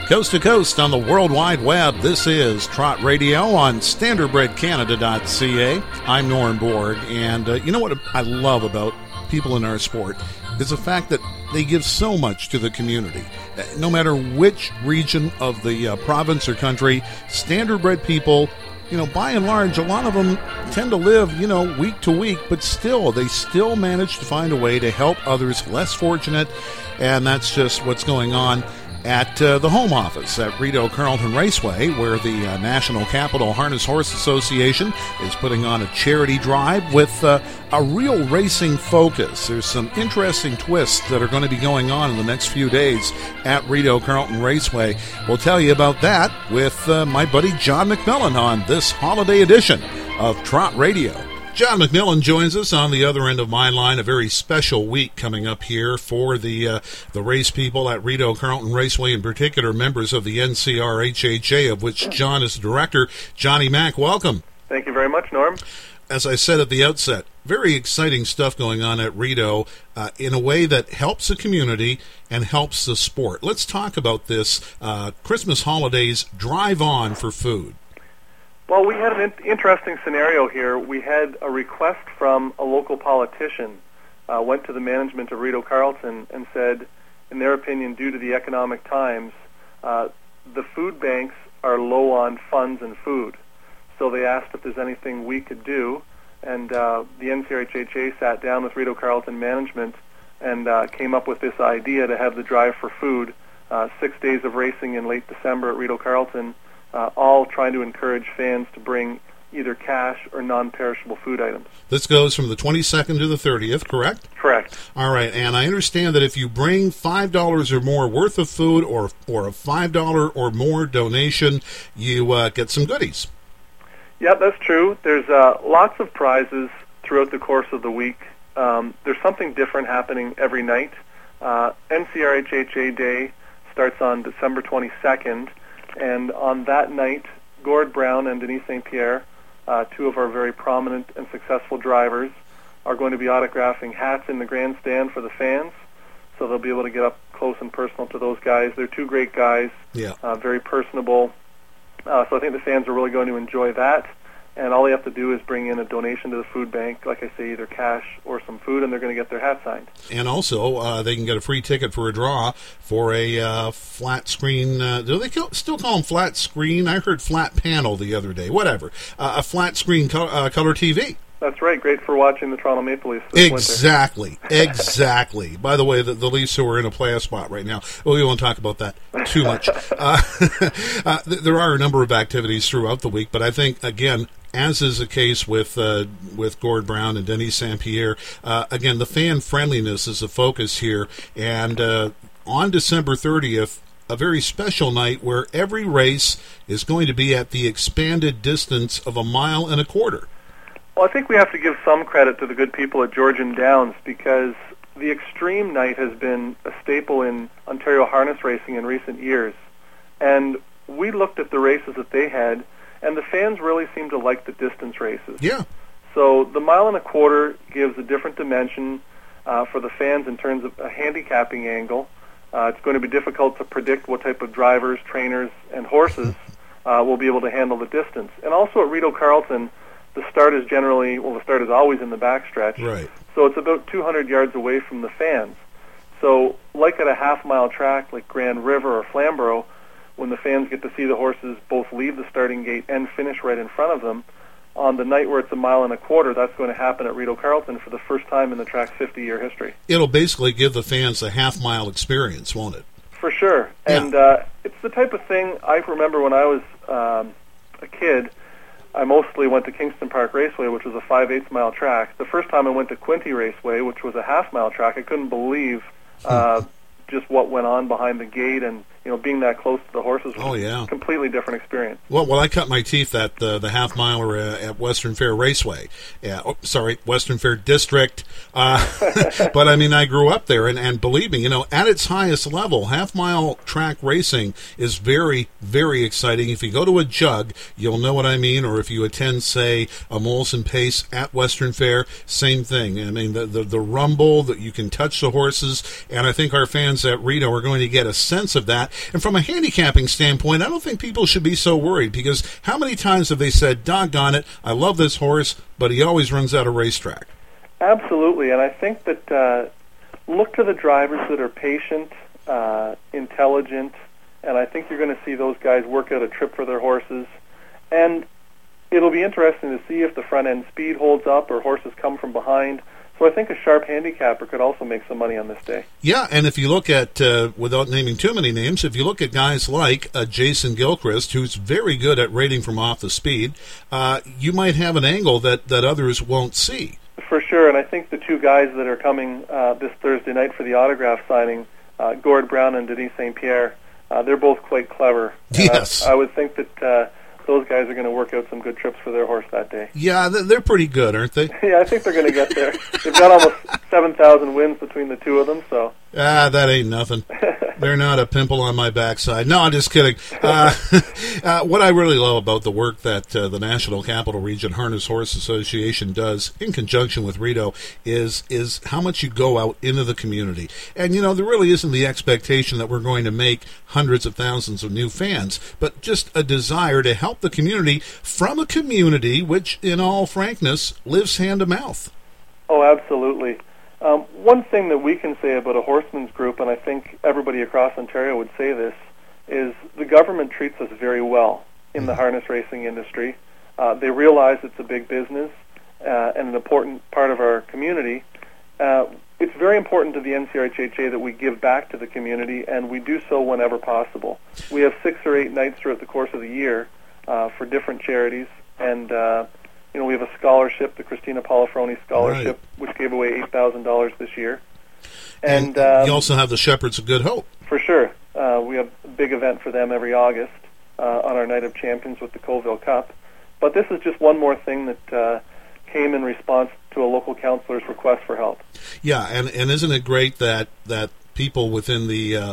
Coast to coast on the World Wide Web, this is Trot Radio on StandardBredCanada.ca. I'm Norm Borg, and you know what I love about people in our sport is the fact that they give so much to the community. No matter which region of the province or country, standardbred people, you know, by and large, a lot of them tend to live, you know, week to week, but still, they still manage to find a way to help others less fortunate, and that's just what's going on at the home office at Rideau Carleton Raceway, where the National Capital Harness Horse Association is putting on a charity drive with a real racing focus. There's some interesting twists that are going to be going on in the next few days at Rideau Carleton Raceway. We'll tell you about that with my buddy John McMillan on this holiday edition of Trot Radio. John McMillan joins us on the other end of my line. A very special week coming up here for the race people at Rideau Carleton Raceway, in particular members of the NCRHHA, of which John is the director. Johnny Mack, welcome. Thank you very much, Norm. As I said at the outset, very exciting stuff going on at Rideau in a way that helps the community and helps the sport. Let's talk about this Christmas holidays drive on for food. Well, we had an interesting scenario here. We had a request from a local politician, went to the management of Rideau Carleton and said, in their opinion, due to the economic times, the food banks are low on funds and food. So they asked if there's anything we could do, and the NCRHHA sat down with Rideau Carleton management and came up with this idea to have the drive for food, 6 days of racing in late December at Rideau Carleton, all trying to encourage fans to bring either cash or non-perishable food items. This goes from the 22nd to the 30th, correct? Correct. All right, and I understand that if you bring $5 or more worth of food or a $5 or more donation, you get some goodies. Yeah, that's true. There's lots of prizes throughout the course of the week. There's something different happening every night. NCRHHA Day starts on December 22nd, and on that night, Gord Brown and Denise St. Pierre, two of our very prominent and successful drivers, are going to be autographing hats in the grandstand for the fans, so they'll be able to get up close and personal to those guys. They're two great guys, very personable, so I think the fans are really going to enjoy that. And all they have to do is bring in a donation to the food bank, like I say, either cash or some food, and they're going to get their hat signed. And also, they can get a free ticket for a draw for a flat screen. Do they still call them flat screen? I heard flat panel the other day. Whatever. A flat screen color TV. That's right. Great for watching the Toronto Maple Leafs this winter. Exactly. By the way, the Leafs who are in a playoff spot right now, we won't talk about that too much. There are a number of activities throughout the week, but I think, again, as is the case with Gord Brown and Denise St. Pierre, again, the fan friendliness is a focus here. And on December 30th, a very special night where every race is going to be at the expanded distance of 1.25 miles. Well, I think we have to give some credit to the good people at Georgian Downs, because the Extreme Night has been a staple in Ontario harness racing in recent years. And we looked at the races that they had, and the fans really seem to like the distance races. Yeah. So the 1.25 miles gives a different dimension for the fans in terms of a handicapping angle. It's going to be difficult to predict what type of drivers, trainers, and horses will be able to handle the distance. And also at Rideau Carleton, the start is always in the backstretch. Right. So it's about 200 yards away from the fans. So like at a half-mile track like Grand River or Flamborough, when the fans get to see the horses both leave the starting gate and finish right in front of them, on the night where it's 1.25 miles, that's going to happen at Rideau Carleton for the first time in the track's 50-year history. It'll basically give the fans a half-mile experience, won't it? For sure. Yeah. And it's the type of thing I remember when I was a kid. I mostly went to Kingston Park Raceway, which was a 5/8 mile track. The first time I went to Quinte Raceway, which was a half-mile track, I couldn't believe just what went on behind the gate, and being that close to the horses was a completely different experience. Well, I cut my teeth at the half-miler at Western Fair Raceway. Western Fair District. But, I grew up there, and believe me, at its highest level, half-mile track racing is very, very exciting. If you go to a jug, you'll know what I mean, or if you attend, say, a Molson Pace at Western Fair, same thing. The rumble, that you can touch the horses, and I think our fans at Rideau are going to get a sense of that. And from a handicapping standpoint, I don't think people should be so worried, because how many times have they said, doggone it, I love this horse, but he always runs out of racetrack? Absolutely, and I think that look to the drivers that are patient, intelligent, and I think you're going to see those guys work out a trip for their horses. And it'll be interesting to see if the front-end speed holds up or horses come from behind. So I think a sharp handicapper could also make some money on this day. Yeah, and if you look at, without naming too many names, if you look at guys like Jason Gilchrist, who's very good at rating from off the speed, you might have an angle that others won't see. For sure, and I think the two guys that are coming this Thursday night for the autograph signing, Gord Brown and Denis St. Pierre, they're both quite clever. Yes. I would think that those guys are going to work out some good trips for their horse that day. Yeah, they're pretty good, aren't they? Yeah, I think they're going to get there. They've got almost 7,000 wins between the two of them, so... That ain't nothing. They're not a pimple on my backside. No, I'm just kidding. What I really love about the work that the National Capital Region Harness Horse Association does in conjunction with Rito is how much you go out into the community. And, you know, there really isn't the expectation that we're going to make hundreds of thousands of new fans, but just a desire to help the community from a community which, in all frankness, lives hand to mouth. Oh, absolutely. One thing that we can say about a horseman's group, and I think everybody across Ontario would say this, is the government treats us very well in the harness racing industry. They realize it's a big business and an important part of our community. It's very important to the NCRHHA that we give back to the community, and we do so whenever possible. We have 6 or 8 nights throughout the course of the year for different charities, and you know, we have a scholarship, the Christina Palafroni Scholarship, which gave away $8,000 this year. And you also have the Shepherds of Good Hope. For sure. We have a big event for them every August on our Night of Champions with the Colville Cup. But this is just one more thing that came in response to a local councillor's request for help. Yeah, and isn't it great that people within the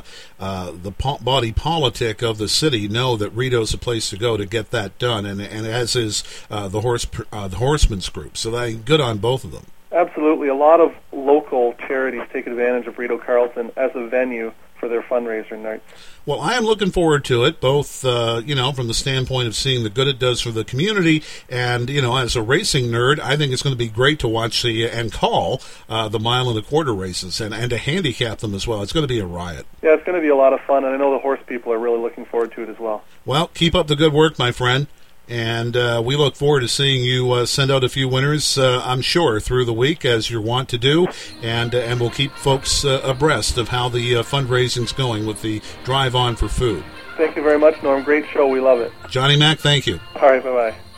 body politic of the city know that Rito's a place to go to get that done, and as is the Horsemen's Group. So good on both of them. Absolutely. A lot of local charities take advantage of Rito Carlton as a venue for their fundraiser nights. Well, I am looking forward to it, both, from the standpoint of seeing the good it does for the community, and, as a racing nerd, I think it's going to be great to watch and call the mile and a quarter races and to handicap them as well. It's going to be a riot. Yeah, it's going to be a lot of fun, and I know the horse people are really looking forward to it as well. Well, keep up the good work, my friend. And we look forward to seeing you send out a few winners, I'm sure, through the week, as you're wont to do. And we'll keep folks abreast of how the fundraising's going with the Drive On for Food. Thank you very much, Norm. Great show. We love it. Johnny Mac, thank you. All right, bye-bye.